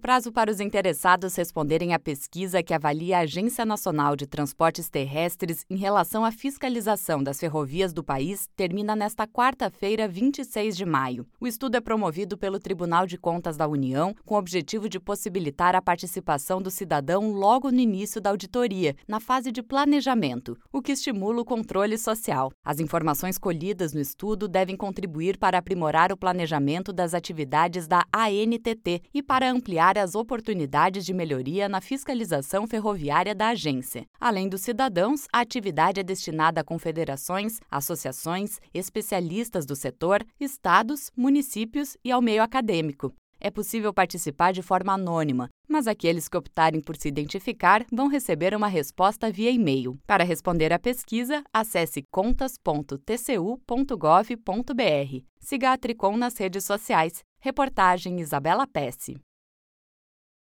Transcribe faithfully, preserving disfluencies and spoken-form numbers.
prazo para os interessados responderem à pesquisa que avalia a Agência Nacional de Transportes Terrestres em relação à fiscalização das ferrovias do país termina nesta quarta-feira, vinte e seis de maio. O estudo é promovido pelo Tribunal de Contas da União com o objetivo de possibilitar a participação do cidadão logo no início da auditoria, na fase de planejamento, o que estimula o controle social. As informações colhidas no estudo devem contribuir para aprimorar o planejamento das atividades da A N T T e para ampliar as oportunidades de melhoria na fiscalização ferroviária da agência. Além dos cidadãos, a atividade é destinada a confederações, associações, especialistas do setor, estados, municípios e ao meio acadêmico. É possível participar de forma anônima, mas aqueles que optarem por se identificar vão receber uma resposta via e-mail. Para responder à pesquisa, acesse contas ponto t c u ponto gov ponto b r. Siga a Tricom nas redes sociais. Reportagem Isabela Pesce.